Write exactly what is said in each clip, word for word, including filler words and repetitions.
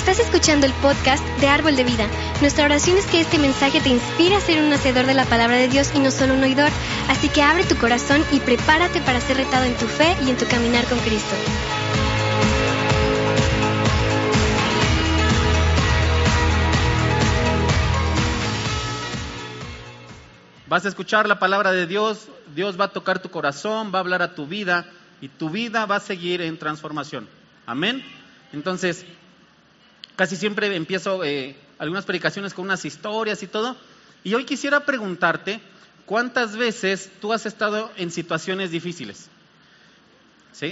Estás escuchando el podcast de Árbol de Vida. Nuestra oración es que este mensaje te inspire a ser un hacedor de la palabra de Dios y no solo un oidor. Así que abre tu corazón y prepárate para ser retado en tu fe y en tu caminar con Cristo. Vas a escuchar la palabra de Dios, Dios va a tocar tu corazón, va a hablar a tu vida y tu vida va a seguir en transformación. Amén. Entonces, casi siempre empiezo eh, algunas predicaciones con unas historias y todo. Y hoy quisiera preguntarte, ¿cuántas veces tú has estado en situaciones difíciles? ¿Sí?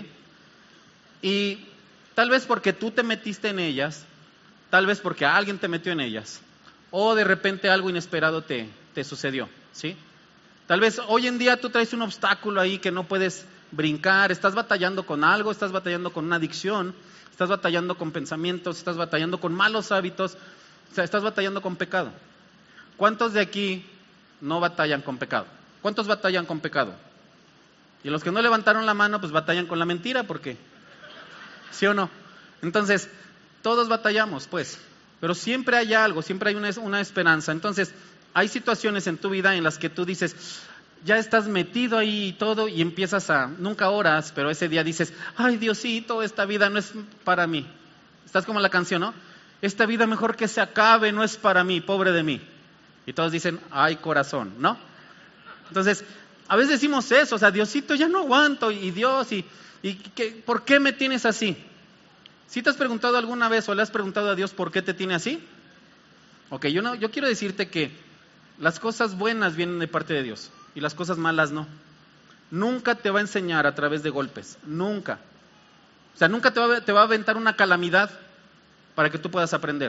Y tal vez porque tú te metiste en ellas, tal vez porque alguien te metió en ellas, o de repente algo inesperado te, te sucedió, ¿sí? Tal vez hoy en día tú traes un obstáculo ahí que no puedes brincar, estás batallando con algo, estás batallando con una adicción, estás batallando con pensamientos, estás batallando con malos hábitos, o sea, estás batallando con pecado. ¿Cuántos de aquí no batallan con pecado? ¿Cuántos batallan con pecado? Y los que no levantaron la mano, pues batallan con la mentira, porque ¿sí o no? Entonces, todos batallamos, pues, pero siempre hay algo, siempre hay una, una esperanza. Entonces, hay situaciones en tu vida en las que tú dices, ya estás metido ahí y todo, y empiezas a, nunca oras, pero ese día dices, ay Diosito, esta vida no es para mí. Estás como la canción, ¿no? Esta vida mejor que se acabe, no es para mí, pobre de mí. Y todos dicen, ay corazón, ¿no? Entonces, a veces decimos eso, o sea, Diosito, ya no aguanto, y Dios, y, y ¿qué, ¿por qué me tienes así? ¿Sí te has preguntado alguna vez o le has preguntado a Dios por qué te tiene así? Ok, yo, no, yo quiero decirte que las cosas buenas vienen de parte de Dios. Y las cosas malas no. Nunca te va a enseñar a través de golpes, nunca. O sea, nunca te va, te va a aventar una calamidad para que tú puedas aprender.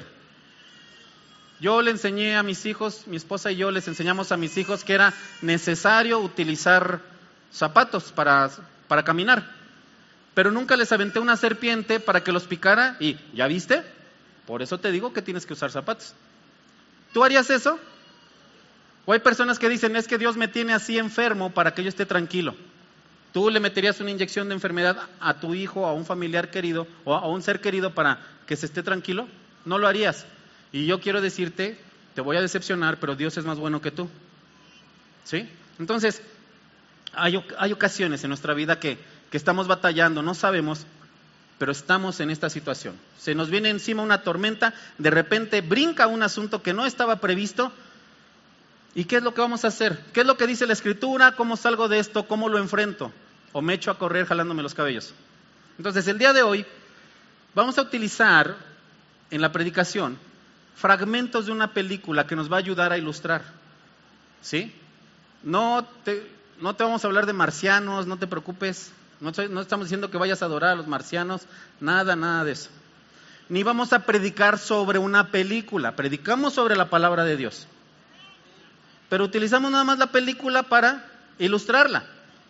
Yo le enseñé a mis hijos, mi esposa y yo les enseñamos a mis hijos que era necesario utilizar zapatos para, para caminar. Pero nunca les aventé una serpiente para que los picara y, ¿ya viste? Por eso te digo que tienes que usar zapatos. ¿Tú harías eso? O hay personas que dicen, es que Dios me tiene así enfermo para que yo esté tranquilo. ¿Tú le meterías una inyección de enfermedad a tu hijo, a un familiar querido, o a un ser querido para que se esté tranquilo? No lo harías. Y yo quiero decirte, te voy a decepcionar, pero Dios es más bueno que tú. ¿Sí? Entonces, hay, hay ocasiones en nuestra vida que, que estamos batallando, no sabemos, pero estamos en esta situación. Se nos viene encima una tormenta, de repente brinca un asunto que no estaba previsto. ¿Y qué es lo que vamos a hacer? ¿Qué es lo que dice la Escritura? ¿Cómo salgo de esto? ¿Cómo lo enfrento? ¿O me echo a correr jalándome los cabellos? Entonces, el día de hoy vamos a utilizar en la predicación fragmentos de una película que nos va a ayudar a ilustrar. ¿Sí? No te, no te vamos a hablar de marcianos, no te preocupes. No, no estamos diciendo que vayas a adorar a los marcianos, nada, nada de eso. Ni vamos a predicar sobre una película, predicamos sobre la palabra de Dios. Pero utilizamos nada más la película para ilustrarla.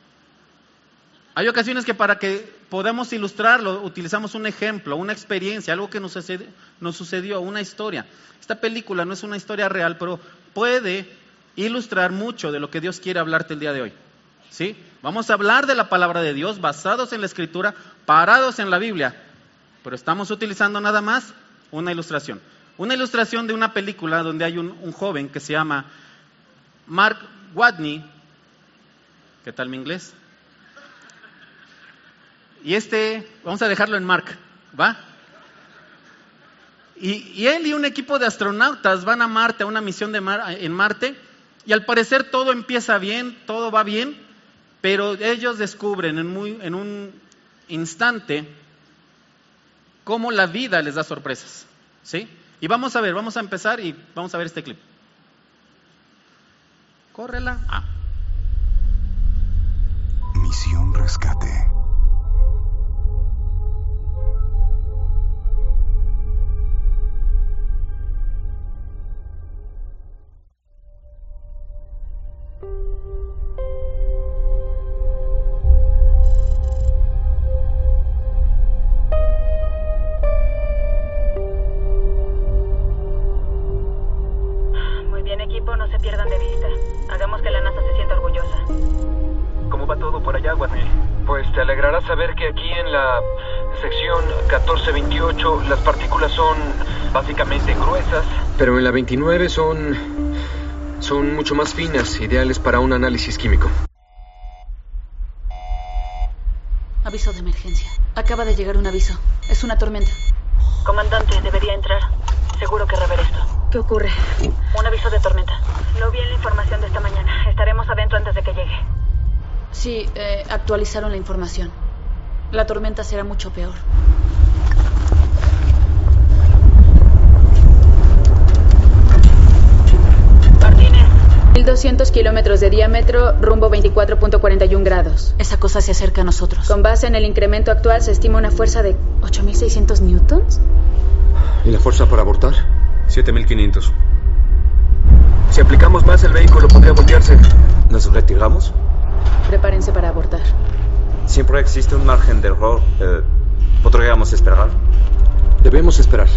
Hay ocasiones que para que podamos ilustrarlo, utilizamos un ejemplo, una experiencia, algo que nos sucedió, nos sucedió, una historia. Esta película no es una historia real, pero puede ilustrar mucho de lo que Dios quiere hablarte el día de hoy. ¿Sí? Vamos a hablar de la palabra de Dios, basados en la Escritura, parados en la Biblia. Pero estamos utilizando nada más una ilustración. Una ilustración de una película donde hay un, un joven que se llama Mark Watney. ¿Qué tal mi inglés? Y este, vamos a dejarlo en Mark, ¿va? Y, y él y un equipo de astronautas van a Marte, a una misión de Mar, en Marte, y al parecer todo empieza bien, todo va bien, pero ellos descubren en, muy, en un instante cómo la vida les da sorpresas, ¿sí? Y vamos a ver, vamos a empezar y vamos a ver este clip. Córrela. Ah. Misión Rescate. Muy bien, equipo, no se pierdan de vista. Hagamos que la NASA se sienta orgullosa. ¿Cómo va todo por allá, Watney? Pues te alegra alegrará saber que aquí en la sección catorce veintiocho las partículas son básicamente gruesas, pero en la veintinueve son... son mucho más finas, ideales para un análisis químico. Aviso de emergencia. Acaba de llegar un aviso. Es una tormenta. Comandante, debería entrar. Seguro querrá ver esto. ¿Qué ocurre? Un aviso de tormenta. Lo vi en la información de esta mañana. Estaremos adentro antes de que llegue. Sí, eh, actualizaron la información. La tormenta será mucho peor. Martínez. mil doscientos kilómetros de diámetro, rumbo veinticuatro punto cuarenta y uno grados. Esa cosa se acerca a nosotros. Con base en el incremento actual, se estima una fuerza de ocho mil seiscientos newtons. ¿Y la fuerza para abortar? siete mil quinientos. Si aplicamos más, el vehículo podría voltearse. ¿Nos retiramos? Prepárense para abortar. Siempre existe un margen de error. Eh, ¿Podríamos esperar? Debemos esperar.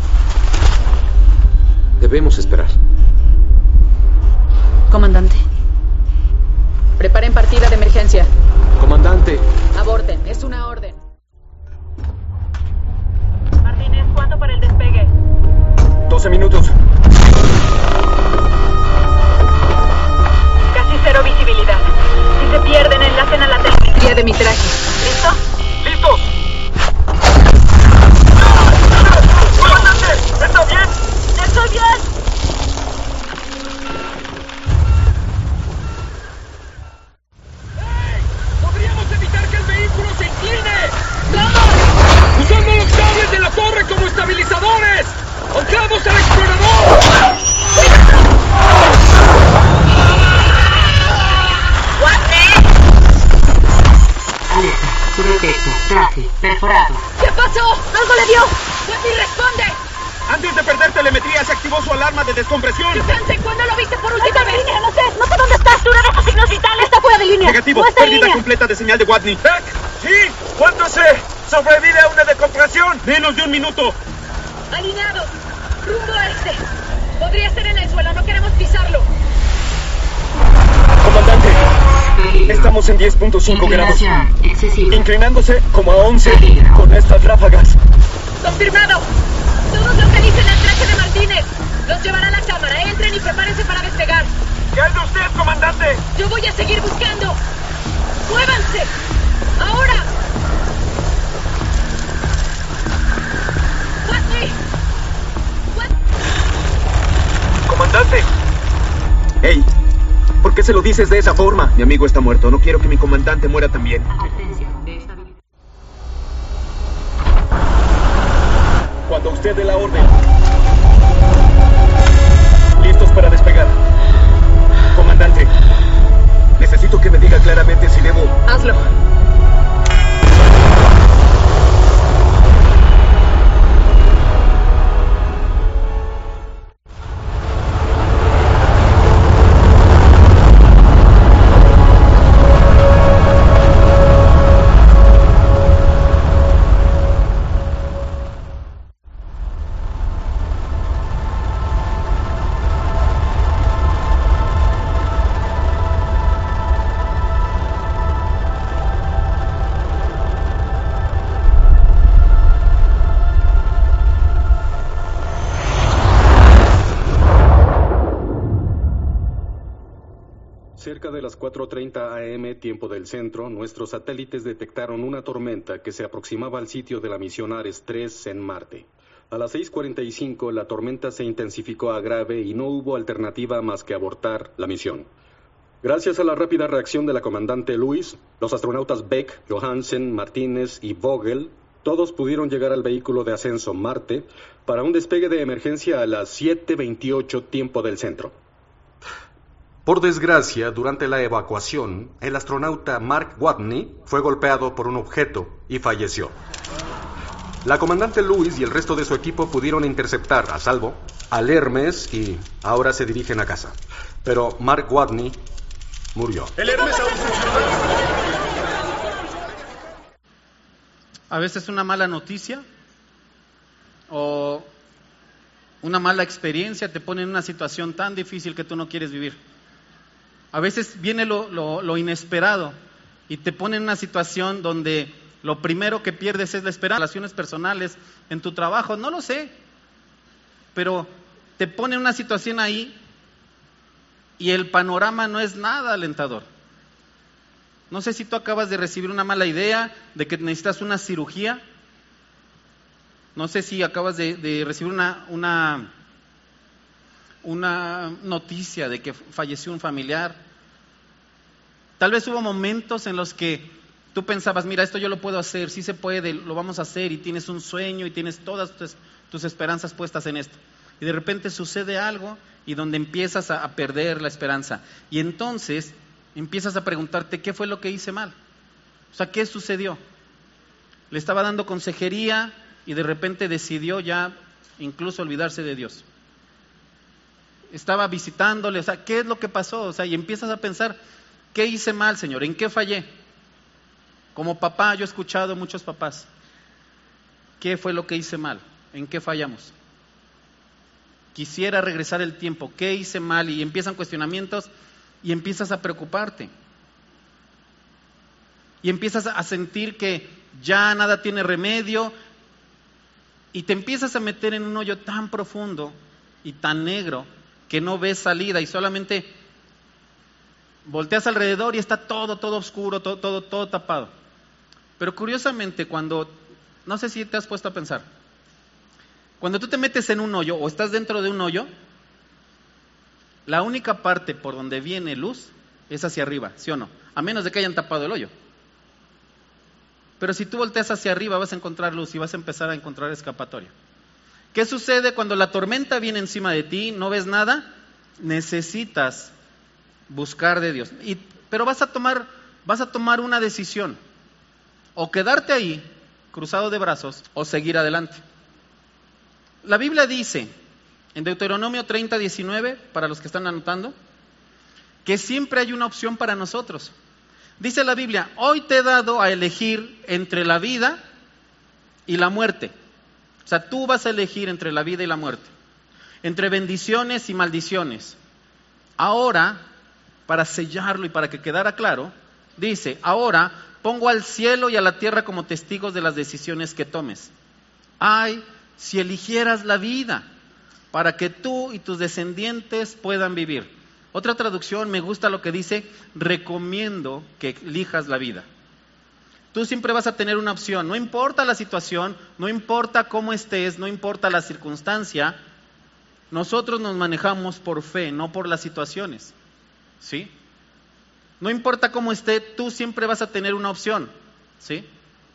Debemos esperar. Comandante. Preparen partida de emergencia. Comandante. Aborten, es una orden. Martínez, ¿cuánto para el despegue? doce minutos. Casi cero visibilidad. Si se pierden, enlacen a la telemetría de mi traje. ¿Listo? ¡Listo! ¡Comandante! ¿Está bien? ¡Estoy bien! ¡Podríamos evitar que el vehículo se incline! ¡Vamos! ¡Usando los cables de la torre como estabilizadores! ¡Anclamos al explorador! Alerta, su defecto, traje, perforado. ¿Qué pasó? ¡Algo le dio! ¡Watney, responde! Antes de perder telemetría, se activó su alarma de descompresión. Hansen, ¿cuándo lo viste por última vez? Línea, no sé, no sé dónde está. Una de sus signos vitales está fuera de línea. Negativo, No está en pérdida línea. completa de señal de Watney. ¿Beck? Sí, ¿cuánto se sobrevive a una decompresión? Menos de un minuto. Alineado. Rumbo este. Podría estar en el suelo, no queremos pisarlo. Comandante, Peligro. estamos en diez punto cinco grados. Inclinación excesiva. Inclinándose como a once Peligro. con estas ráfagas. Confirmado. Todos localicen el traje de Martínez. Los llevará a la cámara. Entren y prepárense para despegar. ¿Qué hay de usted, comandante? Yo voy a seguir buscando. ¡Muévanse! ¡Ahora! ¡Watney! Comandante. Hey, ¿por qué se lo dices de esa forma? Mi amigo está muerto. No quiero que mi comandante muera también. Advertencia de estabilidad. Cuando usted dé la orden. Listos para despegar. Comandante, necesito que me diga claramente si debo... Hazlo. Cerca de las cuatro treinta a eme, tiempo del centro, nuestros satélites detectaron una tormenta que se aproximaba al sitio de la misión Ares tres en Marte. A las seis cuarenta y cinco, la tormenta se intensificó a grave y no hubo alternativa más que abortar la misión. Gracias a la rápida reacción de la comandante Lewis, los astronautas Beck, Johansen, Martínez y Vogel, todos pudieron llegar al vehículo de ascenso Marte para un despegue de emergencia a las siete veintiocho, tiempo del centro. Por desgracia, durante la evacuación, el astronauta Mark Watney fue golpeado por un objeto y falleció. La comandante Lewis y el resto de su equipo pudieron interceptar a salvo al Hermes y ahora se dirigen a casa. Pero Mark Watney murió. El Hermes aún funciona. A veces una mala noticia o una mala experiencia te pone en una situación tan difícil que tú no quieres vivir. A veces viene lo, lo, lo inesperado y te pone en una situación donde lo primero que pierdes es la esperanza, relaciones personales, en tu trabajo, no lo sé, pero te pone en una situación ahí y el panorama no es nada alentador. No sé si tú acabas de recibir una mala idea de que necesitas una cirugía. No sé si acabas de, de recibir una, una, una noticia de que falleció un familiar. Tal vez hubo momentos en los que tú pensabas, mira, esto yo lo puedo hacer, sí se puede, lo vamos a hacer, y tienes un sueño y tienes todas tus, tus esperanzas puestas en esto. Y de repente sucede algo y donde empiezas a, a perder la esperanza. Y entonces empiezas a preguntarte, ¿qué fue lo que hice mal? O sea, ¿qué sucedió? Le estaba dando consejería y de repente decidió ya incluso olvidarse de Dios. Estaba visitándole, o sea, ¿qué es lo que pasó? O sea, y empiezas a pensar, ¿qué hice mal, Señor? ¿En qué fallé? Como papá, yo he escuchado a muchos papás, ¿qué fue lo que hice mal? ¿En qué fallamos? Quisiera regresar el tiempo, ¿qué hice mal? Y empiezan cuestionamientos y empiezas a preocuparte. Y empiezas a sentir que ya nada tiene remedio y te empiezas a meter en un hoyo tan profundo y tan negro que no ves salida y solamente volteas alrededor y está todo, todo oscuro, todo, todo, todo tapado. Pero curiosamente, cuando, no sé si te has puesto a pensar, cuando tú te metes en un hoyo o estás dentro de un hoyo, la única parte por donde viene luz es hacia arriba, ¿sí o no? A menos de que hayan tapado el hoyo. Pero si tú volteas hacia arriba vas a encontrar luz y vas a empezar a encontrar escapatoria. ¿Qué sucede cuando la tormenta viene encima de ti? ¿No ves nada? Necesitas buscar de Dios. Y, pero vas a tomar, vas a tomar una decisión. O quedarte ahí, cruzado de brazos, o seguir adelante. La Biblia dice, en Deuteronomio treinta, diecinueve, para los que están anotando, que siempre hay una opción para nosotros. Dice la Biblia, hoy te he dado a elegir entre la vida y la muerte. O sea, tú vas a elegir entre la vida y la muerte, entre bendiciones y maldiciones. Ahora, para sellarlo y para que quedara claro, dice, ahora pongo al cielo y a la tierra como testigos de las decisiones que tomes. Ay, si eligieras la vida, para que tú y tus descendientes puedan vivir. Otra traducción me gusta lo que dice, recomiendo que elijas la vida. Tú siempre vas a tener una opción, no importa la situación, no importa cómo estés, no importa la circunstancia, nosotros nos manejamos por fe, no por las situaciones, ¿sí? No importa cómo esté, tú siempre vas a tener una opción, ¿sí?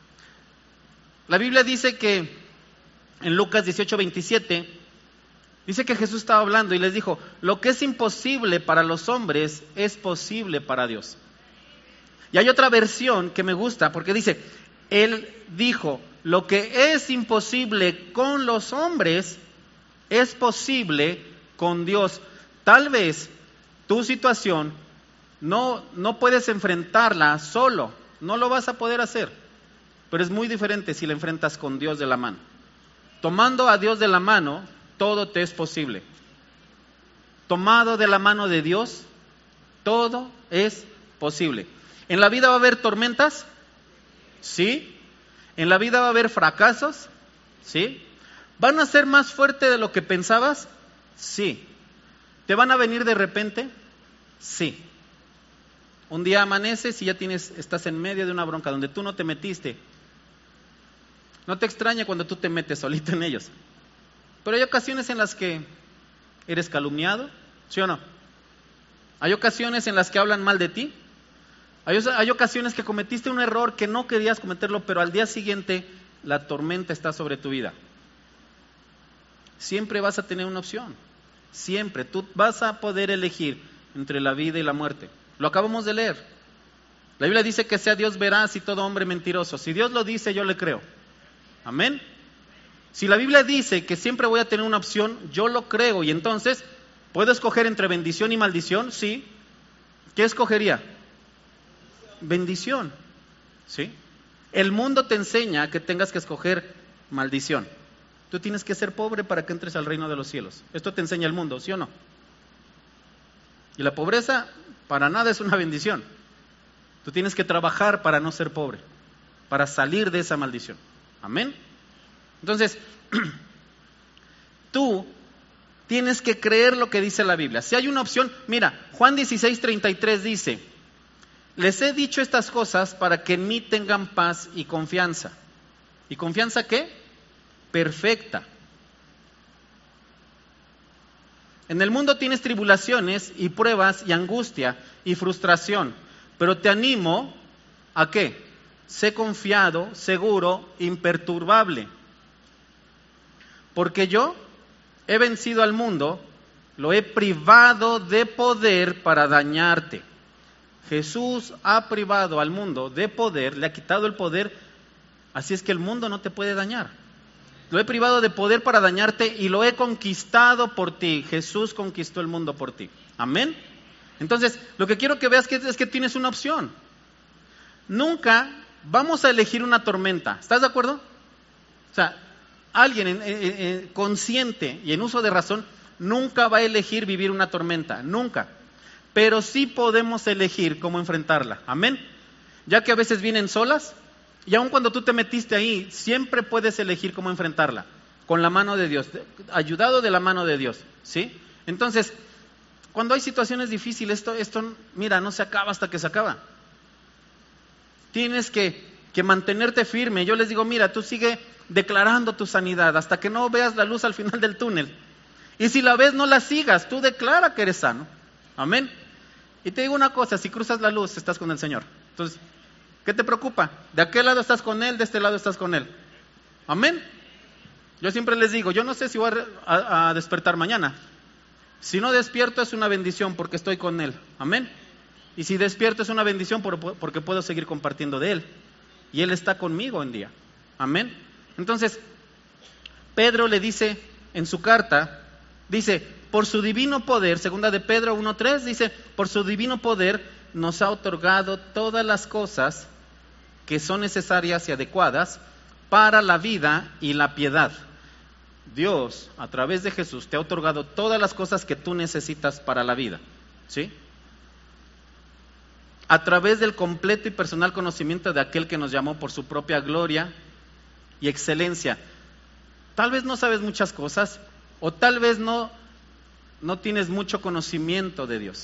La Biblia dice que en Lucas dieciocho, veintisiete, dice que Jesús estaba hablando y les dijo, lo que es imposible para los hombres es posible para Dios. Y hay otra versión que me gusta porque dice, Él dijo, lo que es imposible con los hombres es posible con Dios. Tal vez tu situación no, no puedes enfrentarla solo, no lo vas a poder hacer, pero es muy diferente si la enfrentas con Dios de la mano. Tomando a Dios de la mano, todo te es posible. Tomado de la mano de Dios, todo es posible. ¿En la vida va a haber tormentas? Sí. ¿En la vida va a haber fracasos? Sí. ¿Van a ser más fuerte de lo que pensabas? Sí. ¿Te van a venir de repente? Sí. Un día amaneces y ya tienes, estás en medio de una bronca donde tú no te metiste. No te extraña cuando tú te metes solito en ellos. Pero hay ocasiones en las que eres calumniado, ¿sí o no? Hay ocasiones en las que hablan mal de ti. Hay, hay ocasiones que cometiste un error que no querías cometerlo, pero al día siguiente la tormenta está sobre tu vida. Siempre vas a tener una opción. Siempre. Tú vas a poder elegir entre la vida y la muerte. Lo acabamos de leer. La Biblia dice que sea Dios veraz y todo hombre mentiroso. Si Dios lo dice, yo le creo. Amén. Si la Biblia dice que siempre voy a tener una opción, yo lo creo. Y entonces, ¿puedo escoger entre bendición y maldición? Sí. ¿Qué escogería? Bendición. ¿Sí? El mundo te enseña que tengas que escoger maldición. Tú tienes que ser pobre para que entres al reino de los cielos. Esto te enseña el mundo, ¿sí o no? Y la pobreza para nada es una bendición. Tú tienes que trabajar para no ser pobre, para salir de esa maldición. Amén. Entonces, tú tienes que creer lo que dice la Biblia. Si hay una opción, mira, Juan dieciséis, treinta y tres dice: les he dicho estas cosas para que en mí tengan paz y confianza. ¿Y confianza qué? Perfecta. En el mundo tienes tribulaciones y pruebas y angustia y frustración, pero te animo ¿a qué? Sé confiado, seguro, imperturbable. Porque yo he vencido al mundo, lo he privado de poder para dañarte. Jesús ha privado al mundo de poder, le ha quitado el poder, así es que el mundo no te puede dañar. Lo he privado de poder para dañarte y lo he conquistado por ti. Jesús conquistó el mundo por ti. Amén. Entonces, lo que quiero que veas que es que tienes una opción. Nunca vamos a elegir una tormenta. ¿Estás de acuerdo? O sea, alguien en, en, en, consciente y en uso de razón nunca va a elegir vivir una tormenta. Nunca. Pero sí podemos elegir cómo enfrentarla. Amén. Ya que a veces vienen solas. Y aun cuando tú te metiste ahí, siempre puedes elegir cómo enfrentarla, con la mano de Dios, ayudado de la mano de Dios, ¿sí? Entonces, cuando hay situaciones difíciles, esto, esto, mira, no se acaba hasta que se acaba. Tienes que, que mantenerte firme. Yo les digo, mira, tú sigue declarando tu sanidad hasta que no veas la luz al final del túnel. Y si la ves, no la sigas, tú declara que eres sano. Amén. Y te digo una cosa, si cruzas la luz, estás con el Señor. Entonces, ¿qué te preocupa? De aquel lado estás con Él, de este lado estás con Él. Amén. Yo siempre les digo, yo no sé si voy a, a, a despertar mañana. Si no despierto es una bendición porque estoy con Él. Amén. Y si despierto es una bendición por, porque puedo seguir compartiendo de Él. Y Él está conmigo en día. Amén. Entonces, Pedro le dice en su carta, dice, por su divino poder, segunda de Pedro uno tres, dice, por su divino poder nos ha otorgado todas las cosas que son necesarias y adecuadas para la vida y la piedad. Dios, a través de Jesús, te ha otorgado todas las cosas que tú necesitas para la vida, ¿sí? A través del completo y personal conocimiento de aquel que nos llamó por su propia gloria y excelencia. Tal vez no sabes muchas cosas, o tal vez no, no tienes mucho conocimiento de Dios.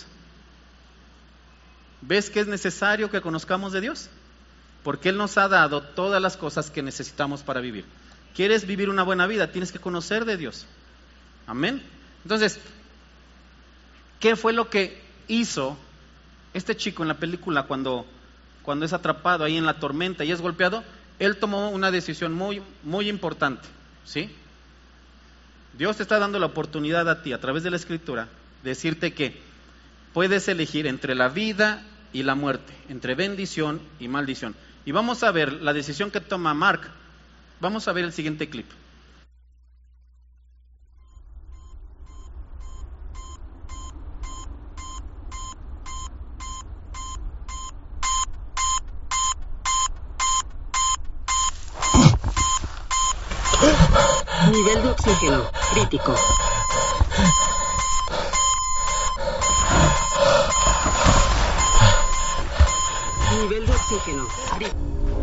¿Ves que es necesario que conozcamos de Dios? Porque Él nos ha dado todas las cosas que necesitamos para vivir. ¿Quieres vivir una buena vida? Tienes que conocer de Dios. Amén. Entonces, ¿qué fue lo que hizo este chico en la película cuando, cuando es atrapado ahí en la tormenta y es golpeado? Él tomó una decisión muy, muy importante, ¿sí? Dios te está dando la oportunidad a ti, a través de la Escritura, de decirte que puedes elegir entre la vida y la muerte, entre bendición y maldición. Y vamos a ver la decisión que toma Mark. Vamos a ver el siguiente clip. Nivel de oxígeno crítico. Nivel de oxígeno crítico.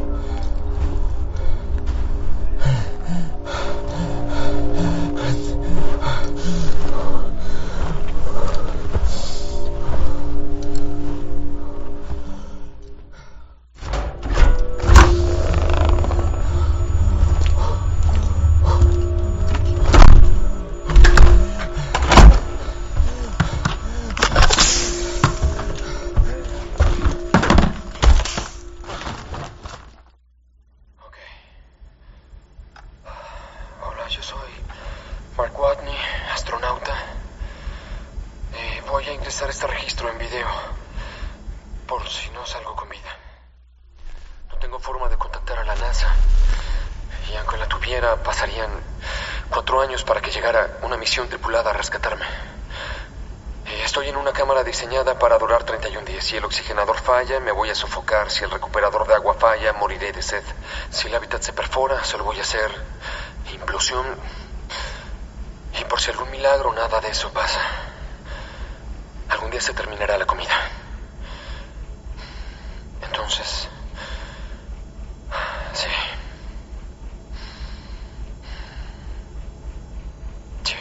Tripulada a rescatarme. Estoy en una cámara diseñada para durar treinta y un días. Si el oxigenador falla, me voy a sofocar. Si el recuperador de agua falla, moriré de sed. Si el hábitat se perfora, solo voy a hacer implosión. Y por si algún milagro, nada de eso pasa. Algún día se terminará la comida. entonces... Sí. Sí.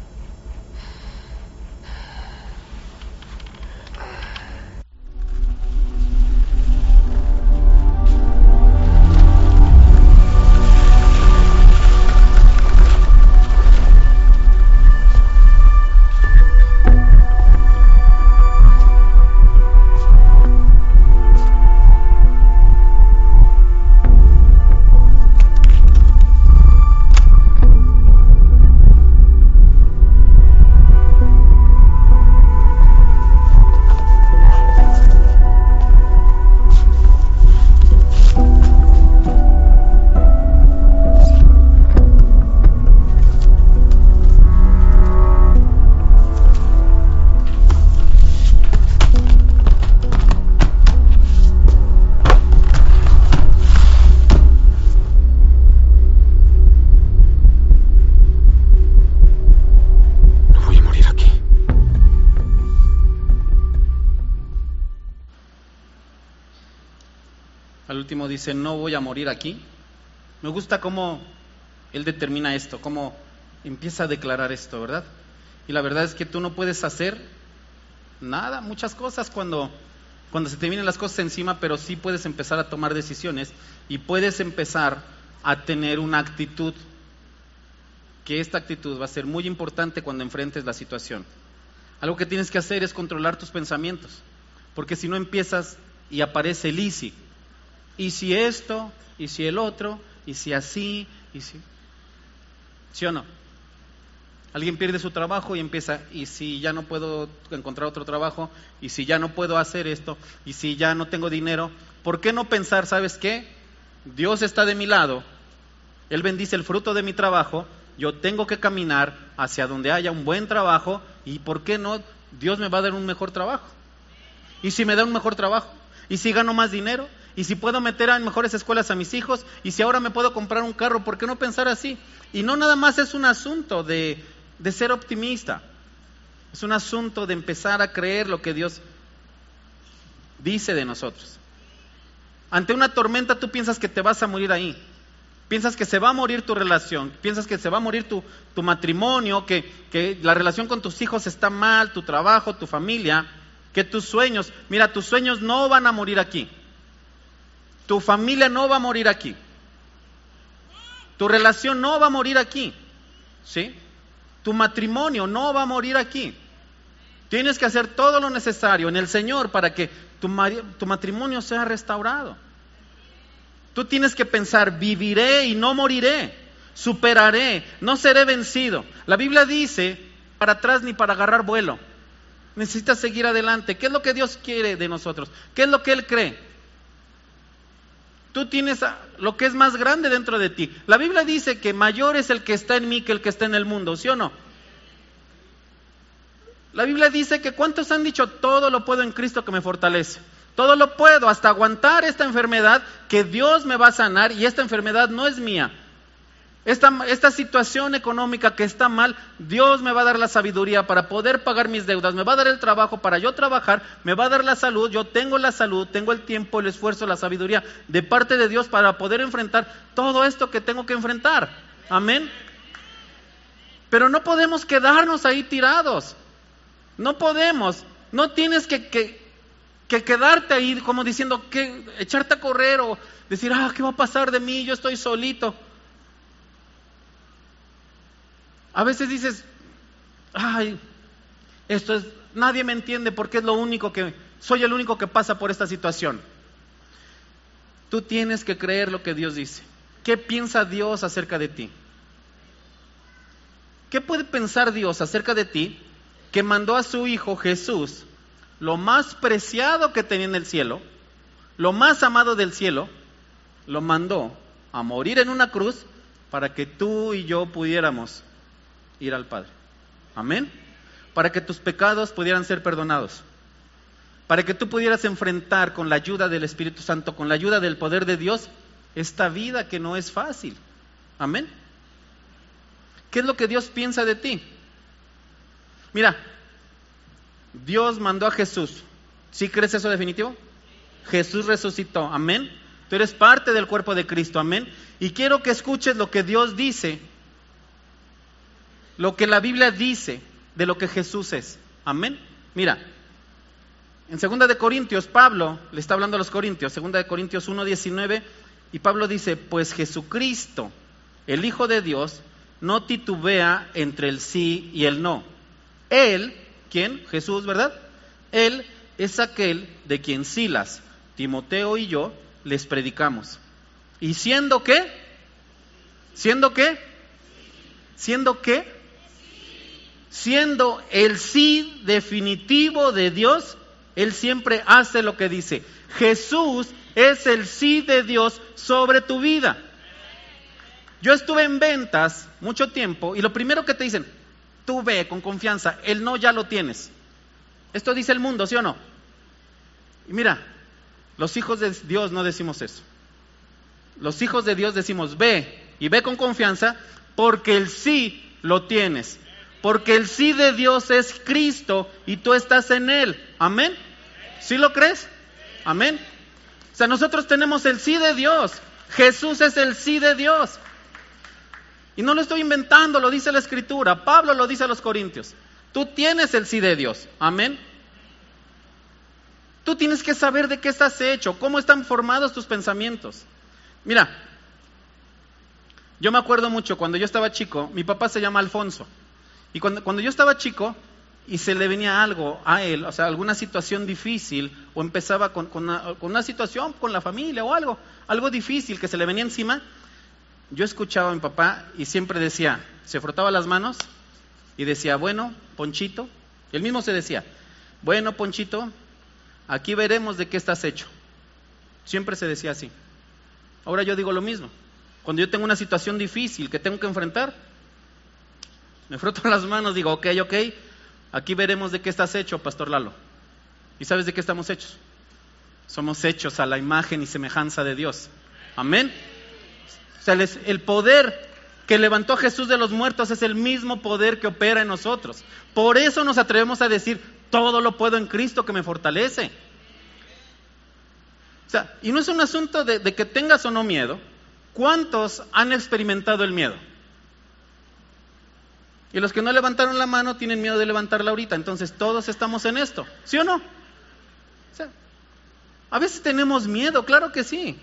Al último dice, no voy a morir aquí. Me gusta cómo él determina esto, cómo empieza a declarar esto, ¿verdad? Y la verdad es que tú no puedes hacer nada, muchas cosas cuando, cuando se te vienen las cosas encima, pero sí puedes empezar a tomar decisiones y puedes empezar a tener una actitud, que esta actitud va a ser muy importante cuando enfrentes la situación. Algo que tienes que hacer es controlar tus pensamientos, porque si no empiezas y aparece el y si, y si esto, y si el otro, y si así, y si... ¿Sí o no? Alguien pierde su trabajo y empieza, y si ya no puedo encontrar otro trabajo, y si ya no puedo hacer esto, y si ya no tengo dinero, ¿por qué no pensar, sabes qué? Dios está de mi lado, Él bendice el fruto de mi trabajo, yo tengo que caminar hacia donde haya un buen trabajo, y ¿por qué no? Dios me va a dar un mejor trabajo. Y si me da un mejor trabajo, y si gano más dinero, y si puedo meter en mejores escuelas a mis hijos, y si ahora me puedo comprar un carro, ¿por qué no pensar así? Y no nada más es un asunto de, de ser optimista, es un asunto de empezar a creer lo que Dios dice de nosotros. Ante una tormenta tú piensas que te vas a morir ahí, piensas que se va a morir tu relación, piensas que se va a morir tu, tu matrimonio, que, que la relación con tus hijos está mal, tu trabajo, tu familia, que tus sueños, mira, tus sueños no van a morir aquí. Tu familia no va a morir aquí. Tu relación no va a morir aquí. ¿Sí? Tu matrimonio no va a morir aquí. Tienes que hacer todo lo necesario en el Señor para que tu, tu matrimonio sea restaurado. Tú tienes que pensar, viviré y no moriré. Superaré, no seré vencido. La Biblia dice, para atrás ni para agarrar vuelo. Necesitas seguir adelante. ¿Qué es lo que Dios quiere de nosotros? ¿Qué es lo que Él cree? Tú tienes lo que es más grande dentro de ti. La Biblia dice que mayor es el que está en mí que el que está en el mundo, ¿sí o no? La Biblia dice que ¿cuántos han dicho todo lo puedo en Cristo que me fortalece? Todo lo puedo, hasta aguantar esta enfermedad que Dios me va a sanar y esta enfermedad no es mía. Esta, esta situación económica que está mal, Dios me va a dar la sabiduría para poder pagar mis deudas, me va a dar el trabajo para yo trabajar, me va a dar la salud, yo tengo la salud, tengo el tiempo, el esfuerzo, la sabiduría de parte de Dios para poder enfrentar todo esto que tengo que enfrentar. Amén. Pero no podemos quedarnos ahí tirados, no podemos, no tienes que, que, que quedarte ahí como diciendo, que echarte a correr o decir, ah, ¿qué va a pasar de mí? Yo estoy solito. A veces dices, ay, esto es, nadie me entiende porque es lo único que, soy el único que pasa por esta situación. Tú tienes que creer lo que Dios dice. ¿Qué piensa Dios acerca de ti? ¿Qué puede pensar Dios acerca de ti que mandó a su Hijo Jesús, lo más preciado que tenía en el cielo, lo más amado del cielo, lo mandó a morir en una cruz para que tú y yo pudiéramos ir al Padre? Amén. Para que tus pecados pudieran ser perdonados, para que tú pudieras enfrentar con la ayuda del Espíritu Santo, con la ayuda del poder de Dios, esta vida que no es fácil. Amén. ¿Qué es lo que Dios piensa de ti? Mira, Dios mandó a Jesús. ¿Sí crees eso definitivo? Jesús resucitó, amén. Tú eres parte del cuerpo de Cristo, amén. Y quiero que escuches lo que Dios dice, lo que la Biblia dice de lo que Jesús es, amén. Mira, en segunda de Corintios, Pablo le está hablando a los Corintios, segunda de Corintios uno diecinueve, y Pablo dice, pues Jesucristo, el Hijo de Dios, no titubea entre el sí y el no. Él, ¿quién? Jesús, ¿verdad? Él es aquel de quien Silas, Timoteo y yo les predicamos. ¿Y siendo qué? ¿Siendo qué? ¿Siendo qué? Siendo el sí definitivo de Dios, Él siempre hace lo que dice. Jesús es el sí de Dios sobre tu vida. Yo estuve en ventas mucho tiempo y lo primero que te dicen, tú ve con confianza, el no ya lo tienes. Esto dice el mundo, ¿sí o no? Y mira, los hijos de Dios no decimos eso. Los hijos de Dios decimos, ve y ve con confianza porque el sí lo tienes. Porque el sí de Dios es Cristo y tú estás en Él. ¿Amén? ¿Sí lo crees? ¿Amén? O sea, nosotros tenemos el sí de Dios. Jesús es el sí de Dios. Y no lo estoy inventando, lo dice la Escritura. Pablo lo dice a los Corintios. Tú tienes el sí de Dios. Amén. Tú tienes que saber de qué estás hecho, cómo están formados tus pensamientos. Mira, yo me acuerdo mucho cuando yo estaba chico, mi papá se llama Alfonso. Y cuando, cuando yo estaba chico y se le venía algo a él, o sea, alguna situación difícil, o empezaba con, con, una, con una situación con la familia o algo, algo difícil que se le venía encima, yo escuchaba a mi papá y siempre decía, se frotaba las manos y decía, bueno, Ponchito, él mismo se decía, bueno, Ponchito, aquí veremos de qué estás hecho. Siempre se decía así. Ahora yo digo lo mismo. Cuando yo tengo una situación difícil que tengo que enfrentar, me froto las manos, digo, ok, ok, aquí veremos de qué estás hecho, Pastor Lalo. ¿Y sabes de qué estamos hechos? Somos hechos a la imagen y semejanza de Dios. Amén. O sea, el poder que levantó a Jesús de los muertos es el mismo poder que opera en nosotros. Por eso nos atrevemos a decir, todo lo puedo en Cristo que me fortalece. O sea, y no es un asunto de, de que tengas o no miedo. ¿Cuántos han experimentado el miedo? Y los que no levantaron la mano tienen miedo de levantarla ahorita. Entonces todos estamos en esto, ¿sí o no? O sea, a veces tenemos miedo, claro que sí.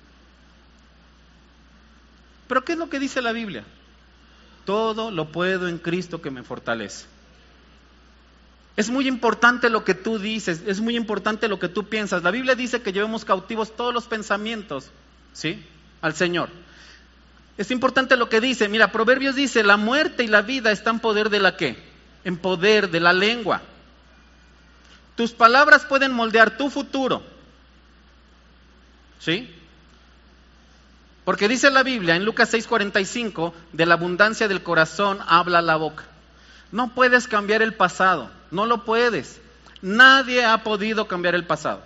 Pero ¿qué es lo que dice la Biblia? Todo lo puedo en Cristo que me fortalece. Es muy importante lo que tú dices, es muy importante lo que tú piensas. La Biblia dice que llevemos cautivos todos los pensamientos, ¿sí? Al Señor. Es importante lo que dice. Mira, Proverbios dice, la muerte y la vida están en poder de la ¿qué? En poder de la lengua. Tus palabras pueden moldear tu futuro, ¿sí? Porque dice la Biblia en Lucas seis cuarenta y cinco, de la abundancia del corazón habla la boca. No puedes cambiar el pasado, no lo puedes. Nadie ha podido cambiar el pasado.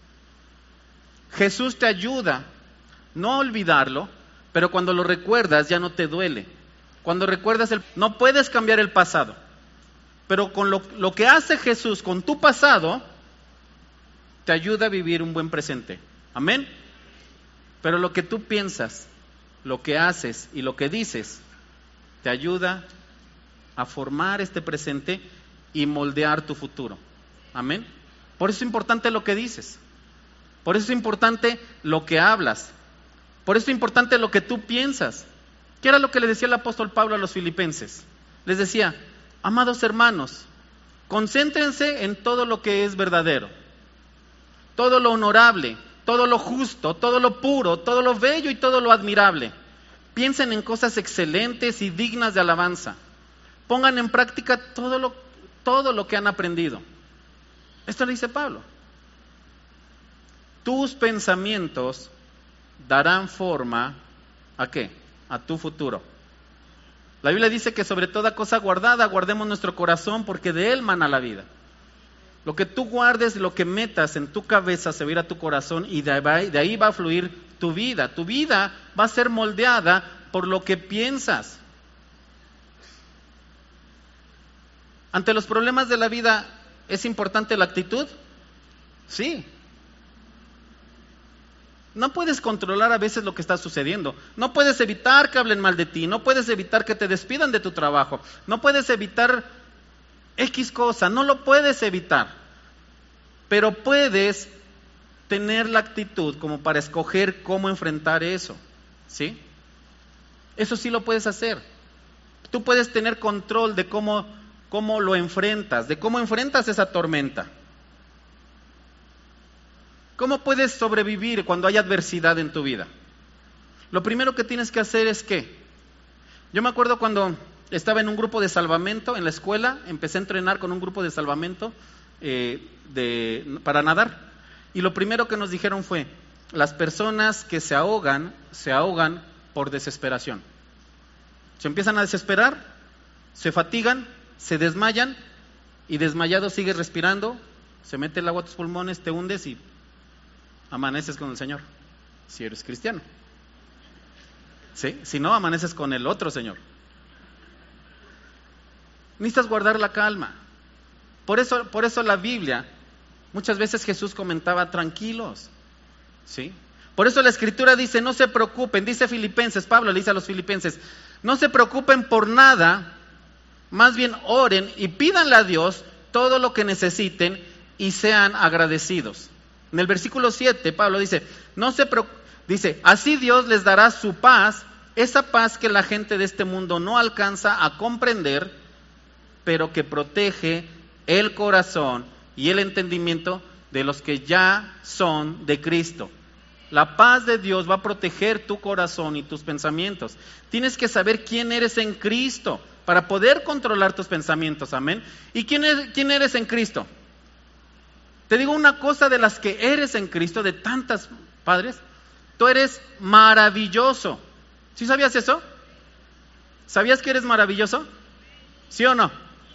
Jesús te ayuda no a olvidarlo, pero cuando lo recuerdas ya no te duele. Cuando recuerdas, el, no puedes cambiar el pasado, pero con lo, lo que hace Jesús con tu pasado, te ayuda a vivir un buen presente. Amén. Pero lo que tú piensas, lo que haces y lo que dices, te ayuda a formar este presente y moldear tu futuro. Amén. Por eso es importante lo que dices. Por eso es importante lo que hablas. Por eso es importante lo que tú piensas. ¿Qué era lo que le decía el apóstol Pablo a los filipenses? Les decía, amados hermanos, concéntrense en todo lo que es verdadero, todo lo honorable, todo lo justo, todo lo puro, todo lo bello y todo lo admirable. Piensen en cosas excelentes y dignas de alabanza. Pongan en práctica todo lo, todo lo que han aprendido. Esto le dice Pablo. Tus pensamientos darán forma ¿a qué? A tu futuro. La Biblia dice que sobre toda cosa guardada guardemos nuestro corazón porque de él mana la vida. Lo que tú guardes, lo que metas en tu cabeza se va a ir a tu corazón y de ahí, de ahí va a fluir tu vida. Tu vida va a ser moldeada por lo que piensas. Ante los problemas de la vida, ¿es importante la actitud? Sí. No puedes controlar a veces lo que está sucediendo. No puedes evitar que hablen mal de ti. No puedes evitar que te despidan de tu trabajo. No puedes evitar X cosa. No lo puedes evitar. Pero puedes tener la actitud como para escoger cómo enfrentar eso. ¿Sí? Eso sí lo puedes hacer. Tú puedes tener control de cómo, cómo lo enfrentas, de cómo enfrentas esa tormenta. ¿Cómo puedes sobrevivir cuando hay adversidad en tu vida? Lo primero que tienes que hacer es ¿qué? Yo me acuerdo cuando estaba en un grupo de salvamento en la escuela, empecé a entrenar con un grupo de salvamento eh, de, para nadar. Y lo primero que nos dijeron fue, las personas que se ahogan, se ahogan por desesperación. Se empiezan a desesperar, se fatigan, se desmayan y desmayado sigues respirando, se mete el agua a tus pulmones, te hundes y amaneces con el Señor, si eres cristiano. ¿Sí? Si no, amaneces con el otro Señor. Necesitas guardar la calma. Por eso, por eso la Biblia, muchas veces Jesús comentaba tranquilos. ¿Sí? Por eso la Escritura dice, no se preocupen, dice Filipenses, Pablo le dice a los filipenses, no se preocupen por nada, más bien oren y pídanle a Dios todo lo que necesiten y sean agradecidos. En el versículo siete, Pablo dice, no se preocupen, dice, así Dios les dará su paz, esa paz que la gente de este mundo no alcanza a comprender, pero que protege el corazón y el entendimiento de los que ya son de Cristo. La paz de Dios va a proteger tu corazón y tus pensamientos. Tienes que saber quién eres en Cristo para poder controlar tus pensamientos, amén. ¿Y quién, es, quién eres en Cristo? Te digo una cosa de las que eres en Cristo, de tantas, padres, tú eres maravilloso. ¿Sí sabías eso? ¿Sabías que eres maravilloso? ¿Sí o no?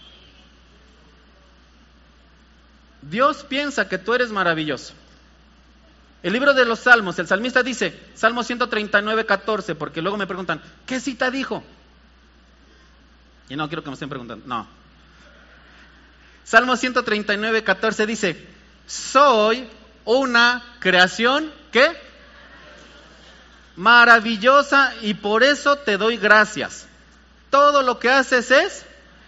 Dios piensa que tú eres maravilloso. El libro de los Salmos, el salmista dice, Salmo ciento treinta y nueve, catorce, porque luego me preguntan, ¿qué cita dijo? Y no quiero que me estén preguntando, no. Salmo ciento treinta y nueve, catorce dice, soy una creación, ¿qué? Maravillosa y por eso te doy gracias. Todo lo que haces es,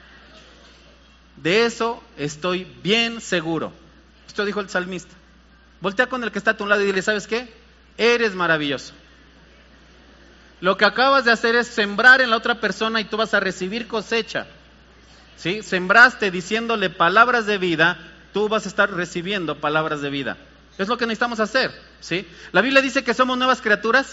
de eso estoy bien seguro. Esto dijo el salmista. Voltea con el que está a tu lado y dile, ¿sabes qué? Eres maravilloso. Lo que acabas de hacer es sembrar en la otra persona y tú vas a recibir cosecha. ¿Sí? Sembraste diciéndole palabras de vida, tú vas a estar recibiendo palabras de vida. Es lo que necesitamos hacer. ¿Sí? La Biblia dice que somos nuevas criaturas.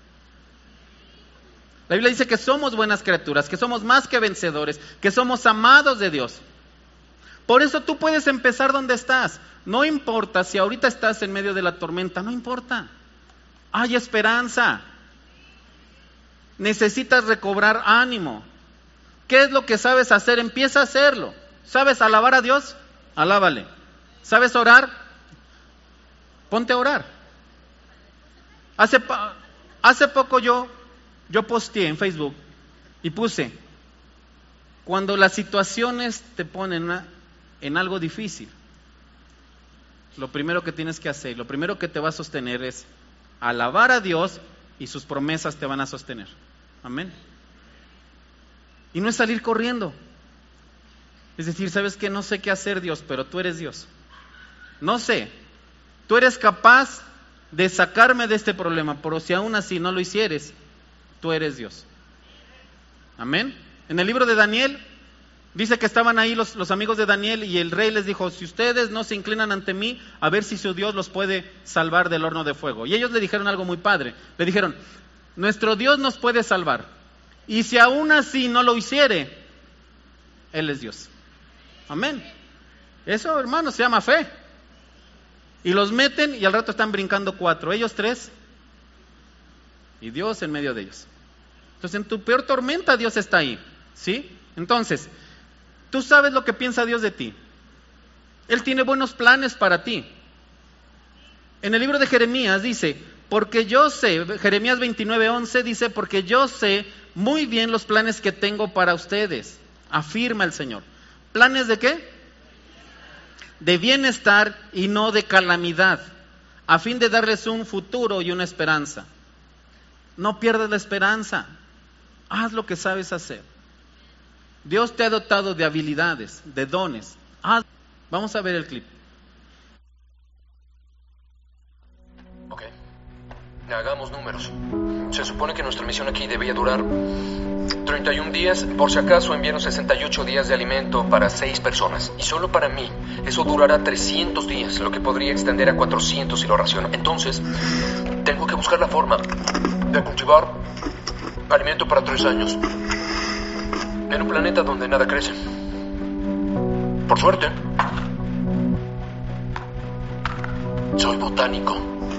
La Biblia dice que somos buenas criaturas, que somos más que vencedores, que somos amados de Dios. Por eso tú puedes empezar donde estás. No importa si ahorita estás en medio de la tormenta, no importa. Hay esperanza. Necesitas recobrar ánimo. ¿Qué es lo que sabes hacer? Empieza a hacerlo. ¿Sabes alabar a Dios? Alábale. ¿Sabes orar? Ponte a orar. Hace, hace poco yo, yo posteé en Facebook y puse, cuando las situaciones te ponen una, en algo difícil, lo primero que tienes que hacer, lo primero que te va a sostener es alabar a Dios y sus promesas te van a sostener. Amén. Y no es salir corriendo. Es decir, ¿sabes qué? No sé qué hacer, Dios, pero tú eres Dios. No sé. Tú eres capaz de sacarme de este problema, pero si aún así no lo hicieres, tú eres Dios. Amén. En el libro de Daniel dice que estaban ahí los, los amigos de Daniel y el rey les dijo, si ustedes no se inclinan ante mí, a ver si su Dios los puede salvar del horno de fuego. Y ellos le dijeron algo muy padre. Le dijeron, nuestro Dios nos puede salvar. Y si aún así no lo hiciere, Él es Dios. Amén. Eso, hermano, se llama fe. Y los meten y al rato están brincando cuatro. Ellos tres y Dios en medio de ellos. Entonces en tu peor tormenta Dios está ahí. ¿Sí? Entonces, tú sabes lo que piensa Dios de ti. Él tiene buenos planes para ti. En el libro de Jeremías dice, porque yo sé, Jeremías veintinueve, once dice, porque yo sé muy bien los planes que tengo para ustedes, afirma el Señor. ¿Planes de qué? De bienestar y no de calamidad, a fin de darles un futuro y una esperanza. No pierdas la esperanza. Haz lo que sabes hacer. Dios te ha dotado de habilidades, de dones. Haz. Vamos a ver el clip. Ok. Hagamos números. Se supone que nuestra misión aquí debía durar treinta y un días. Por si acaso enviaron sesenta y ocho días de alimento para seis personas. Y solo para mí, eso durará trescientos días, lo que podría extender a cuatrocientos si lo raciono. Entonces, tengo que buscar la forma de cultivar alimento para tres años. En un planeta donde nada crece. Por suerte, soy botánico.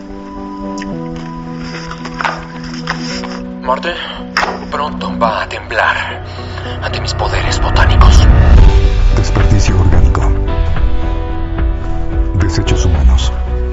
Marte pronto va a temblar ante mis poderes botánicos. Desperdicio orgánico. Desechos humanos.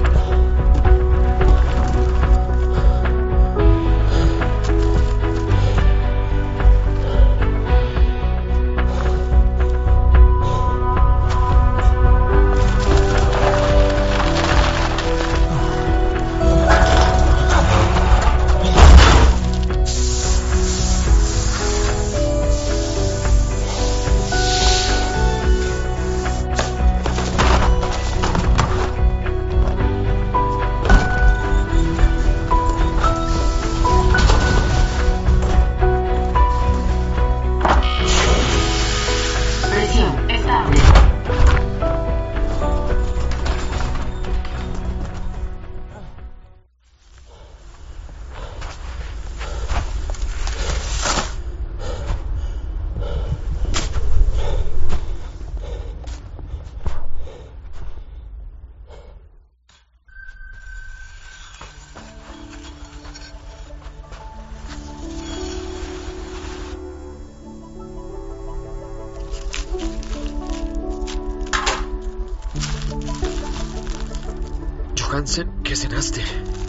Hansen, ¿qué cenaste?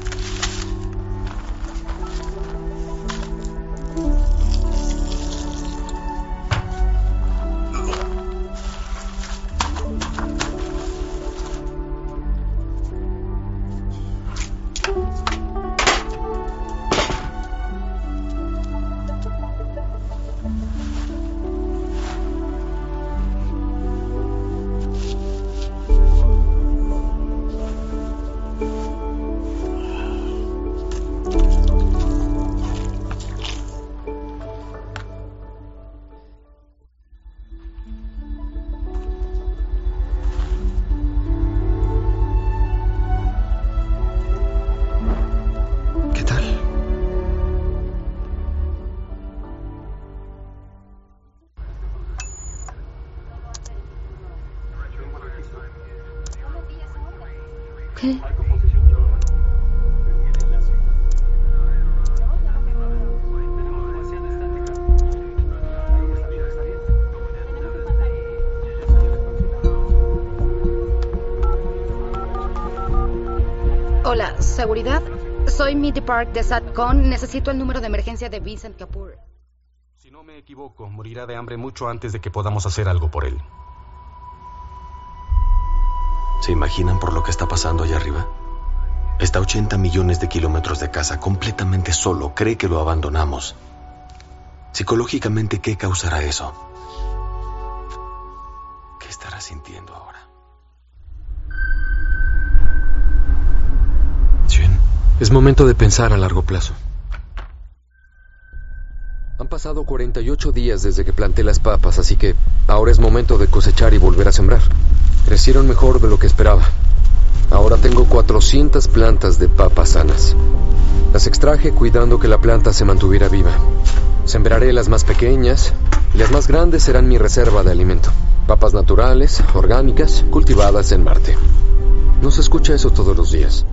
¿Qué? Hola, ¿seguridad? Soy Mitty Park de SATCOM. Necesito el número de emergencia de Vincent Kapoor. Si no me equivoco, morirá de hambre mucho antes de que podamos hacer algo por él. ¿Se imaginan por lo que está pasando allá arriba? Está a ochenta millones de kilómetros de casa, completamente solo. Cree que lo abandonamos. Psicológicamente, ¿qué causará eso? ¿Qué estará sintiendo ahora? Chen, es momento de pensar a largo plazo. Han pasado cuarenta y ocho días desde que planté las papas, así que ahora es momento de cosechar y volver a sembrar. Crecieron mejor de lo que esperaba. Ahora tengo cuatrocientas plantas de papas sanas. Las extraje cuidando que la planta se mantuviera viva. Sembraré las más pequeñas y las más grandes serán mi reserva de alimento. Papas naturales, orgánicas, cultivadas en Marte. No se escucha eso todos los días.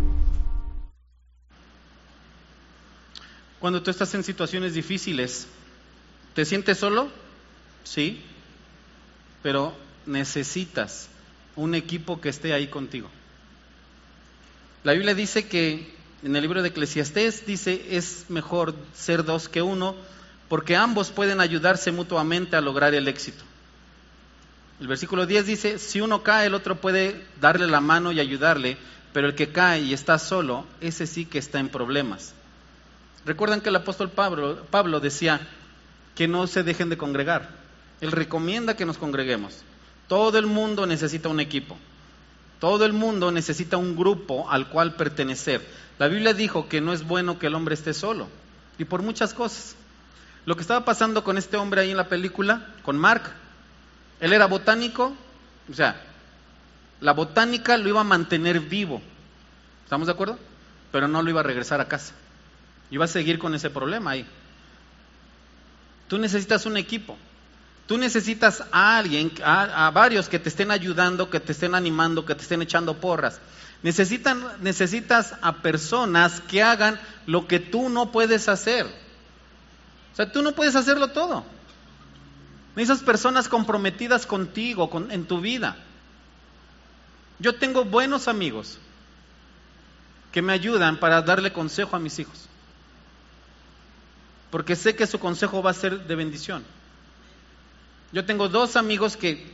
Cuando tú estás en situaciones difíciles, ¿te sientes solo? Sí, pero necesitas un equipo que esté ahí contigo. La Biblia dice que en el libro de Eclesiastés dice es mejor ser dos que uno porque ambos pueden ayudarse mutuamente a lograr el éxito. El versículo diez dice, si uno cae, el otro puede darle la mano y ayudarle, pero el que cae y está solo, ese sí que está en problemas. Recuerdan que el apóstol Pablo, Pablo decía que no se dejen de congregar. Él recomienda que nos congreguemos. Todo el mundo necesita un equipo. Todo el mundo necesita un grupo al cual pertenecer. La Biblia dijo que no es bueno que el hombre esté solo, y por muchas cosas. Lo que estaba pasando con este hombre ahí en la película, con Mark, él era botánico, o sea, la botánica lo iba a mantener vivo, ¿estamos de acuerdo? Pero no lo iba a regresar a casa, iba a seguir con ese problema ahí. Tú necesitas un equipo, tú necesitas a alguien, a, a varios que te estén ayudando, que te estén animando, que te estén echando porras. Necesitan, necesitas a personas que hagan lo que tú no puedes hacer. O sea, tú no puedes hacerlo todo. Necesitas personas comprometidas contigo, con, en tu vida. Yo tengo buenos amigos que me ayudan para darle consejo a mis hijos, porque sé que su consejo va a ser de bendición. Yo tengo dos amigos que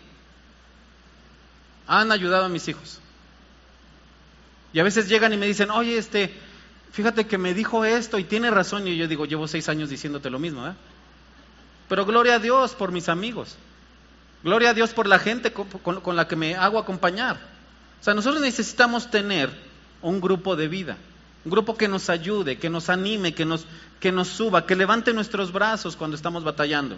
han ayudado a mis hijos. Y a veces llegan y me dicen, oye, este, fíjate que me dijo esto y tiene razón. Y yo digo, llevo seis años diciéndote lo mismo, ¿eh? Pero gloria a Dios por mis amigos. Gloria a Dios por la gente con, con, con la que me hago acompañar. O sea, nosotros necesitamos tener un grupo de vida. Un grupo que nos ayude, que nos anime, que nos, que nos suba, que levante nuestros brazos cuando estamos batallando.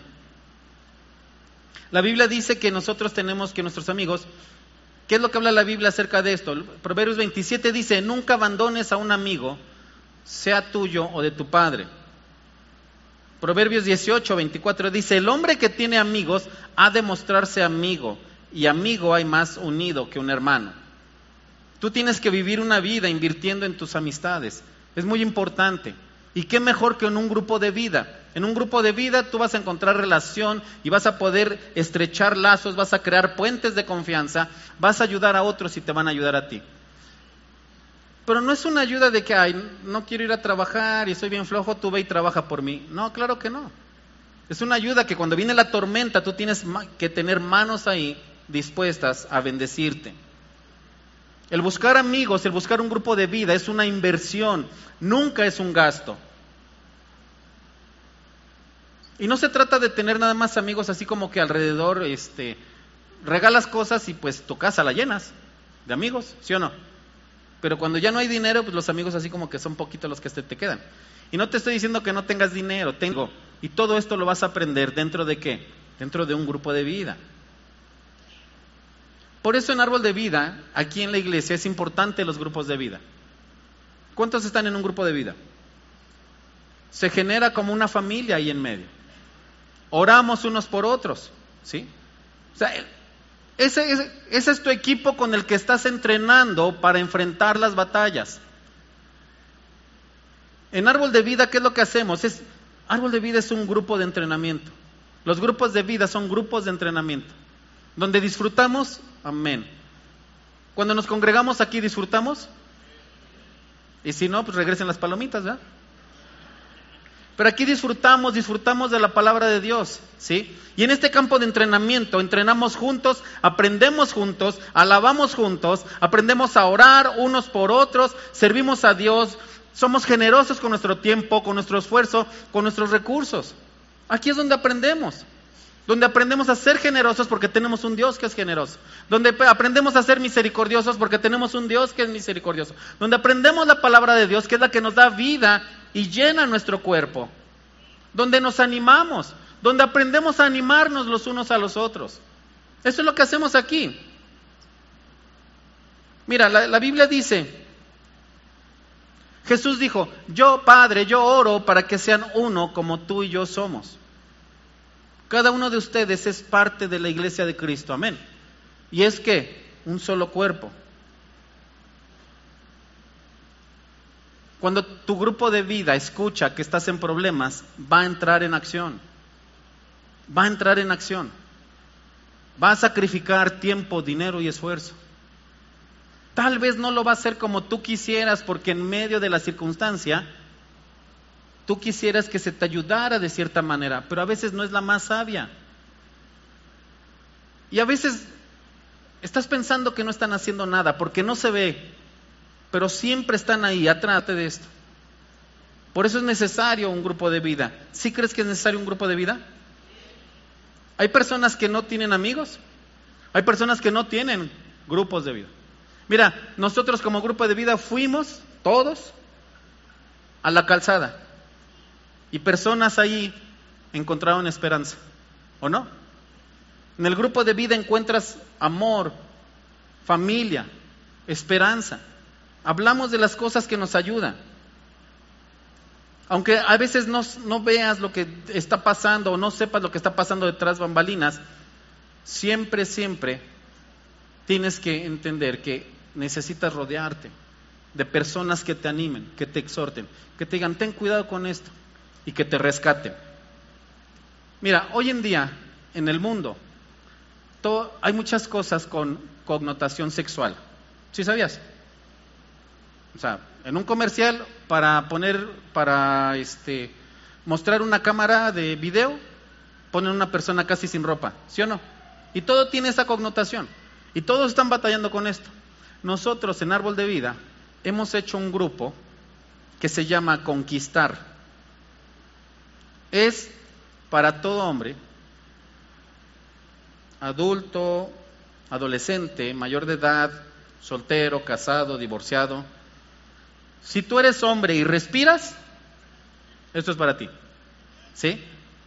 La Biblia dice que nosotros tenemos que nuestros amigos... ¿Qué es lo que habla la Biblia acerca de esto? Proverbios veintisiete dice, nunca abandones a un amigo, sea tuyo o de tu padre. Proverbios dieciocho, veinticuatro dice, el hombre que tiene amigos ha de mostrarse amigo, y amigo hay más unido que un hermano. Tú tienes que vivir una vida invirtiendo en tus amistades, es muy importante. Y qué mejor que en un grupo de vida. En un grupo de vida tú vas a encontrar relación y vas a poder estrechar lazos, vas a crear puentes de confianza, vas a ayudar a otros y te van a ayudar a ti. Pero no es una ayuda de que, ay, no quiero ir a trabajar y soy bien flojo, tú ve y trabaja por mí. No, claro que no. Es una ayuda que cuando viene la tormenta tú tienes que tener manos ahí dispuestas a bendecirte. El buscar amigos, el buscar un grupo de vida es una inversión, nunca es un gasto. Y no se trata de tener nada más amigos así como que alrededor, este, regalas cosas y pues tu casa la llenas de amigos, ¿sí o no? Pero cuando ya no hay dinero, pues los amigos así como que son poquitos los que te, te quedan. Y no te estoy diciendo que no tengas dinero, tengo. Y todo esto lo vas a aprender dentro de ¿qué? Dentro de un grupo de vida. Por eso en Árbol de Vida, aquí en la iglesia, es importante los grupos de vida. ¿Cuántos están en un grupo de vida? Se genera como una familia ahí en medio. Oramos unos por otros, ¿sí? O sea, ese, ese, ese es tu equipo con el que estás entrenando para enfrentar las batallas. En Árbol de Vida, ¿qué es lo que hacemos? Es, Árbol de Vida es un grupo de entrenamiento. Los grupos de vida son grupos de entrenamiento, donde disfrutamos, amén. Cuando nos congregamos aquí, ¿disfrutamos? Y si no, pues regresen las palomitas, ¿verdad? Pero aquí disfrutamos, disfrutamos de la palabra de Dios, ¿sí? Y en este campo de entrenamiento, entrenamos juntos, aprendemos juntos, alabamos juntos, aprendemos a orar unos por otros, servimos a Dios, somos generosos con nuestro tiempo, con nuestro esfuerzo, con nuestros recursos. Aquí es donde aprendemos, donde aprendemos a ser generosos porque tenemos un Dios que es generoso, donde aprendemos a ser misericordiosos porque tenemos un Dios que es misericordioso, donde aprendemos la palabra de Dios que es la que nos da vida y llena nuestro cuerpo, donde nos animamos, donde aprendemos a animarnos los unos a los otros. Eso es lo que hacemos aquí. Mira, la, la Biblia dice, Jesús dijo, yo Padre, yo oro para que sean uno como tú y yo somos. Cada uno de ustedes es parte de la iglesia de Cristo, amén. Y es que un solo cuerpo. Cuando tu grupo de vida escucha que estás en problemas, va a entrar en acción. Va a entrar en acción. Va a sacrificar tiempo, dinero y esfuerzo. Tal vez no lo va a hacer como tú quisieras, porque en medio de la circunstancia, tú quisieras que se te ayudara de cierta manera, pero a veces no es la más sabia. Y a veces estás pensando que no están haciendo nada porque no se ve, pero siempre están ahí, atrás de esto. Por eso es necesario un grupo de vida. ¿Sí crees que es necesario un grupo de vida? Hay personas que no tienen amigos, hay personas que no tienen grupos de vida. Mira, nosotros como grupo de vida fuimos todos a la calzada y personas ahí encontraron esperanza, ¿o no? En el grupo de vida encuentras amor, familia, esperanza. Hablamos de las cosas que nos ayudan. Aunque a veces no, no veas lo que está pasando o no sepas lo que está pasando detrás bambalinas, siempre, siempre tienes que entender que necesitas rodearte de personas que te animen, que te exhorten, que te digan, ten cuidado con esto y que te rescaten. Mira, hoy en día en el mundo todo, hay muchas cosas con connotación sexual. ¿Sí sabías? O sea, en un comercial para poner, para este, mostrar una cámara de video, ponen una persona casi sin ropa, ¿sí o no? Y todo tiene esa connotación. Y todos están batallando con esto. Nosotros en Árbol de Vida hemos hecho un grupo que se llama Conquistar. Es para todo hombre, adulto, adolescente, mayor de edad, soltero, casado, divorciado. Si tú eres hombre y respiras, esto es para ti, ¿sí?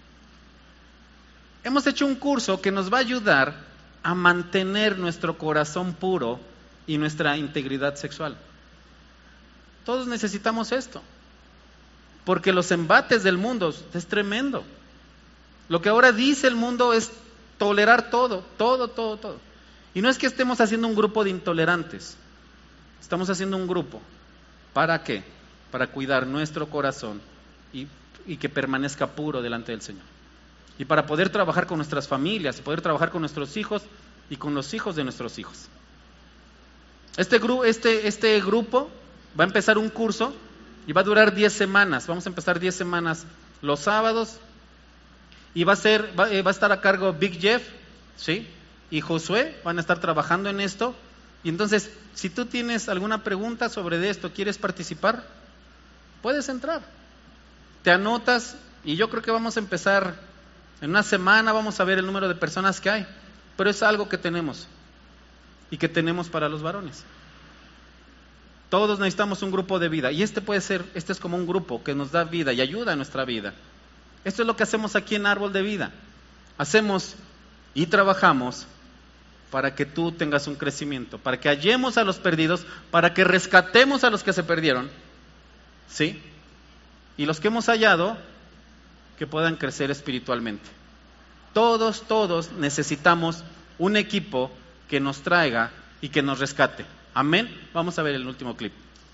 Hemos hecho un curso que nos va a ayudar a mantener nuestro corazón puro y nuestra integridad sexual. Todos necesitamos esto, porque los embates del mundo es tremendo. Lo que ahora dice el mundo es tolerar todo, todo, todo, todo. Y no es que estemos haciendo un grupo de intolerantes, estamos haciendo un grupo. ¿Para qué? Para cuidar nuestro corazón y, y que permanezca puro delante del Señor. Y para poder trabajar con nuestras familias, poder trabajar con nuestros hijos y con los hijos de nuestros hijos. Este, gru este, este grupo va a empezar un curso y va a durar diez semanas. Vamos a empezar diez semanas los sábados y va a, ser, va, eh, va a estar a cargo Big Jeff, ¿sí? Y Josué van a estar trabajando en esto. Y entonces, si tú tienes alguna pregunta sobre esto, ¿quieres participar? Puedes entrar. Te anotas y yo creo que vamos a empezar en una semana, vamos a ver el número de personas que hay. Pero es algo que tenemos y que tenemos para los varones. Todos necesitamos un grupo de vida y este puede ser, este es como un grupo que nos da vida y ayuda a nuestra vida. Esto es lo que hacemos aquí en Árbol de Vida. Hacemos y trabajamos para que tú tengas un crecimiento, para que hallemos a los perdidos, para que rescatemos a los que se perdieron, ¿sí? Y los que hemos hallado, que puedan crecer espiritualmente. Todos, todos necesitamos un equipo que nos traiga y que nos rescate. Amén. Vamos a ver el último clip.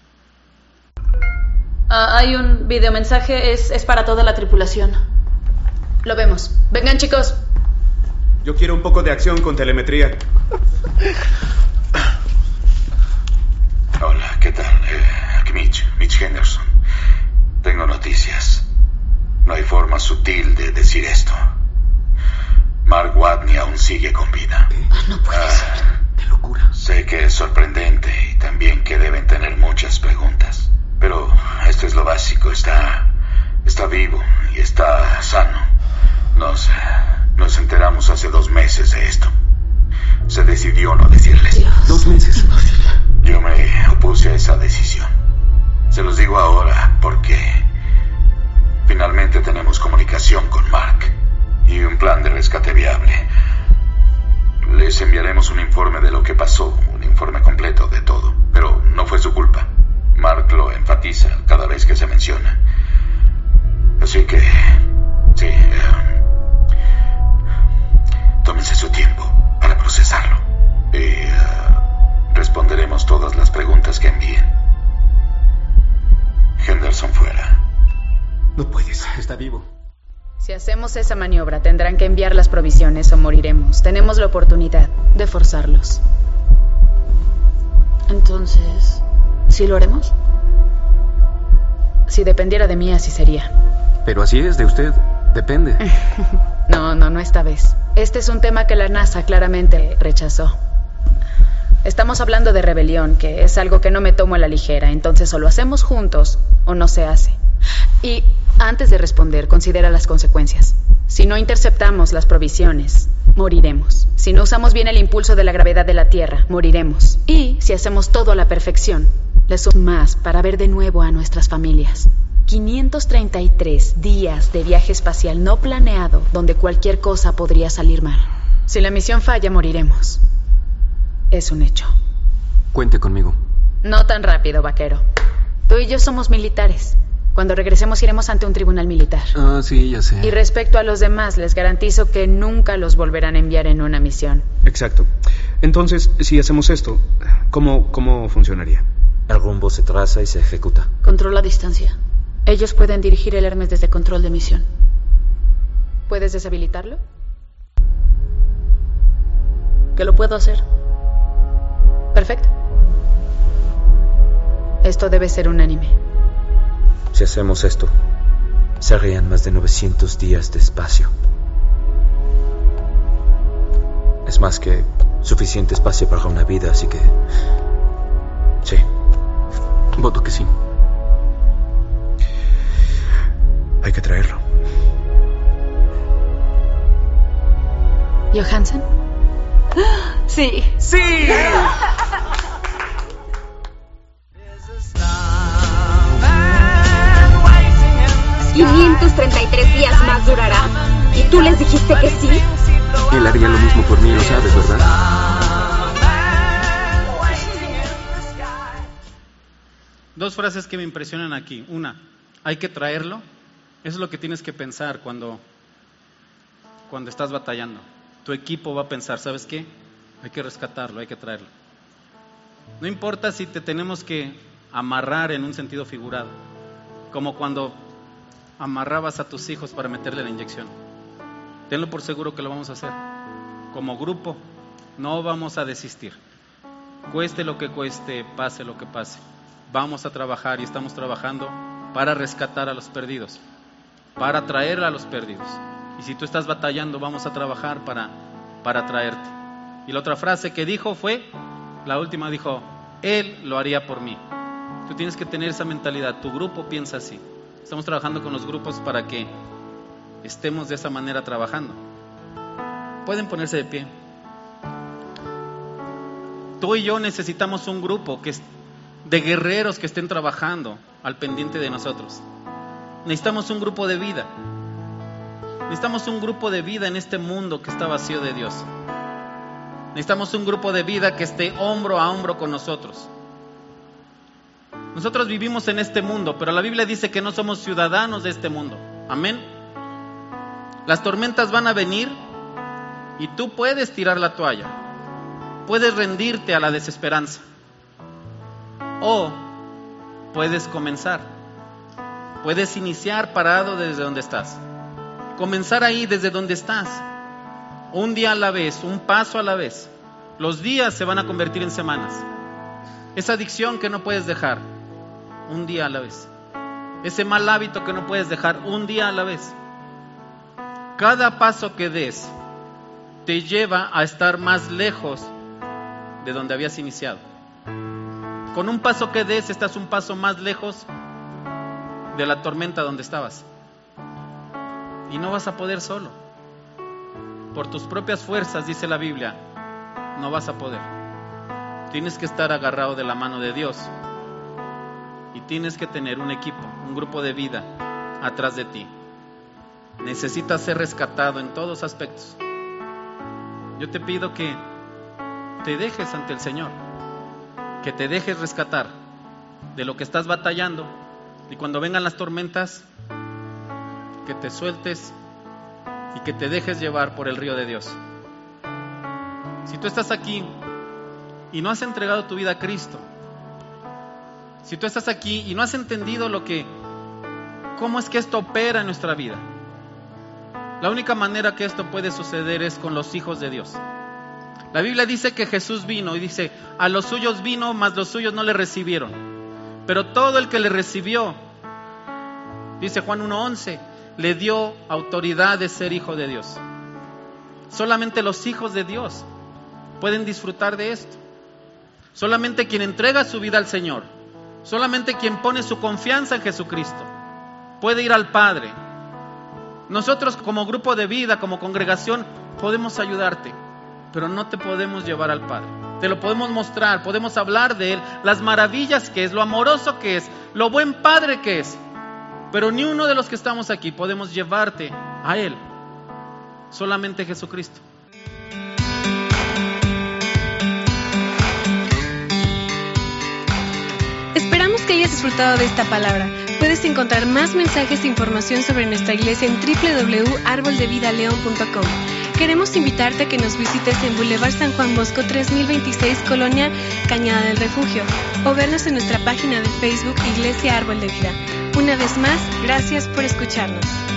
Uh, hay un videomensaje, es, es para toda la tripulación. Lo vemos. Vengan, chicos. Yo quiero un poco de acción con telemetría. Hola, ¿qué tal? Eh, aquí Mitch, Mitch Henderson. Tengo noticias. No hay forma sutil de decir esto. Mark Watney aún sigue con vida. ¿Eh? No puede ah, ser. ¡Qué locura! Sé que es sorprendente y también que deben tener muchas preguntas. Pero esto es lo básico. Está, está vivo y está sano. Nos... Nos enteramos hace dos meses de esto. Se decidió no decirles. Dios. Dos meses. Yo me opuse a esa decisión. Se los digo ahora porque finalmente tenemos comunicación con Mark y un plan de rescate viable. Les enviaremos un informe de lo que pasó, un informe completo de todo, pero no fue su culpa. Mark lo enfatiza cada vez que se menciona. Así que, sí, um, tómense su tiempo para procesarlo y uh, responderemos todas las preguntas que envíen. Henderson fuera. No puede ser, está vivo. Si hacemos esa maniobra, tendrán que enviar las provisiones o moriremos. Tenemos la oportunidad de forzarlos. Entonces, ¿sí lo haremos? Si dependiera de mí, así sería. Pero así es, de usted. Depende. No, no, no esta vez. Este es un tema que la NASA claramente rechazó. Estamos hablando de rebelión, que es algo que no me tomo a la ligera. Entonces o lo hacemos juntos o no se hace. Y antes de responder, considera las consecuencias. Si no interceptamos las provisiones, moriremos. Si no usamos bien el impulso de la gravedad de la Tierra, moriremos. Y si hacemos todo a la perfección, le sumamos más para ver de nuevo a nuestras familias. quinientos treinta y tres días de viaje espacial no planeado, donde cualquier cosa podría salir mal. Si la misión falla, moriremos. Es un hecho. Cuente conmigo. No tan rápido, vaquero. Tú y yo somos militares. Cuando regresemos iremos ante un tribunal militar. Ah, sí, ya sé. Y respecto a los demás, les garantizo que nunca los volverán a enviar en una misión. Exacto. Entonces, si hacemos esto, ¿cómo, cómo funcionaría? El rumbo se traza y se ejecuta. Control a distancia. Ellos pueden dirigir el Hermes desde control de misión. ¿Puedes deshabilitarlo? ¿Que lo puedo hacer? Perfecto. Esto debe ser unánime. Si hacemos esto, serían más de novecientos días de espacio. Es más que suficiente espacio para una vida, así que... sí. Voto que sí. Hay que traerlo. ¿Johansen? Sí. ¡Sí! quinientos treinta y tres días más durará. ¿Y tú les dijiste que sí? Él haría lo mismo por mí, lo sabes, ¿verdad? Dos frases que me impresionan aquí. Una, hay que traerlo. Eso es lo que tienes que pensar cuando, cuando estás batallando. Tu equipo va a pensar, ¿sabes qué? Hay que rescatarlo, hay que traerlo. No importa si te tenemos que amarrar en un sentido figurado, como cuando amarrabas a tus hijos para meterle la inyección. Tenlo por seguro que lo vamos a hacer. Como grupo, no vamos a desistir. Cueste lo que cueste, pase lo que pase. Vamos a trabajar y estamos trabajando para rescatar a los perdidos, para traer a los perdidos. Y si tú estás batallando, vamos a trabajar para, para traerte. Y la otra frase que dijo fue, la última dijo, Él lo haría por mí. Tú tienes que tener esa mentalidad, tu grupo piensa así. Estamos trabajando con los grupos para que estemos de esa manera trabajando. Pueden ponerse de pie. Tú y yo necesitamos un grupo que es de guerreros que estén trabajando al pendiente de nosotros. Necesitamos un grupo de vida. Necesitamos un grupo de vida en este mundo que está vacío de Dios. Necesitamos un grupo de vida que esté hombro a hombro con nosotros. Nosotros vivimos en este mundo, pero la Biblia dice que no somos ciudadanos de este mundo. Amén. Las tormentas van a venir y tú puedes tirar la toalla. Puedes rendirte a la desesperanza. O puedes comenzar. Puedes iniciar parado desde donde estás. Comenzar ahí desde donde estás. Un día a la vez, un paso a la vez. Los días se van a convertir en semanas. Esa adicción que no puedes dejar, un día a la vez. Ese mal hábito que no puedes dejar, un día a la vez. Cada paso que des te lleva a estar más lejos de donde habías iniciado. Con un paso que des estás un paso más lejos de la tormenta donde estabas. Y no vas a poder solo. Por tus propias fuerzas, dice la Biblia, no vas a poder. Tienes que estar agarrado de la mano de Dios. Y tienes que tener un equipo, un grupo de vida atrás de ti. Necesitas ser rescatado en todos aspectos. Yo te pido que te dejes ante el Señor, que te dejes rescatar de lo que estás batallando, y cuando vengan las tormentas, que te sueltes y que te dejes llevar por el río de Dios. Si tú estás aquí y no has entregado tu vida a Cristo, si tú estás aquí y no has entendido lo que, cómo es que esto opera en nuestra vida, la única manera que esto puede suceder es con los hijos de Dios. La Biblia dice que Jesús vino y dice, a los suyos vino, mas los suyos no le recibieron. Pero todo el que le recibió, dice Juan uno once, le dio autoridad de ser hijo de Dios. Solamente los hijos de Dios pueden disfrutar de esto. Solamente quien entrega su vida al Señor, solamente quien pone su confianza en Jesucristo, puede ir al Padre. Nosotros como grupo de vida, como congregación, podemos ayudarte, pero no te podemos llevar al Padre. Te lo podemos mostrar, podemos hablar de Él, las maravillas que es, lo amoroso que es, lo buen Padre que es, pero ni uno de los que estamos aquí podemos llevarte a Él. Solamente Jesucristo. Esperamos que hayas disfrutado de esta palabra. Puedes encontrar más mensajes e información sobre nuestra iglesia en doble u doble u doble u punto árbol de vida león punto com. Queremos invitarte a que nos visites en Boulevard San Juan Bosco tres mil veintiséis, Colonia Cañada del Refugio, o vernos en nuestra página de Facebook Iglesia Árbol de Vida. Una vez más, gracias por escucharnos.